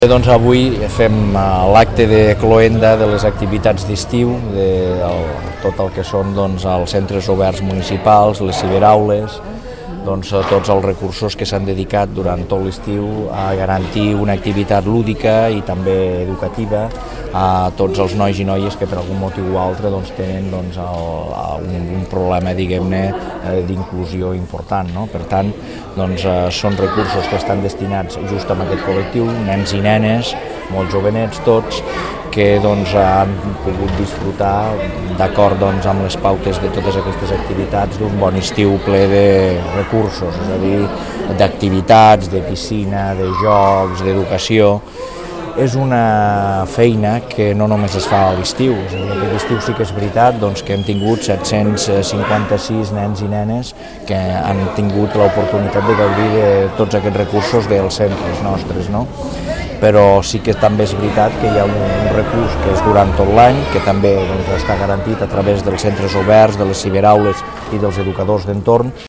Doncs avui fem l'acte de cloenda de les activitats d'estiu, de tot el que són els centres oberts municipals, les ciberaules, tots els recursos que s'han dedicat durant tot l'estiu a garantir una activitat lúdica i també educativa a tots els nois i noies que per algun motiu o altre tenen un problema, diguem-ne, d'inclusió important. Per tant, són recursos que estan destinats just a aquest col·lectiu, nens i nenes, molt jovenets tots, que han pogut disfrutar d'acord amb les pautes de totes aquestes activitats d'un bon estiu ple de recursos, és a dir, d'activitats, de piscina, de jocs, d'educació. És una feina que no només es fa a l'estiu, és a dir, aquest estiu sí que és veritat que hem tingut 756 nens i nenes que han tingut l'oportunitat de gaudir de tots aquests recursos dels centres nostres, no? Però sí que també és veritat que hi ha un recurs que és durant tot l'any, que també està garantit a través dels centres oberts, de les ciberaules i dels educadors d'entorn.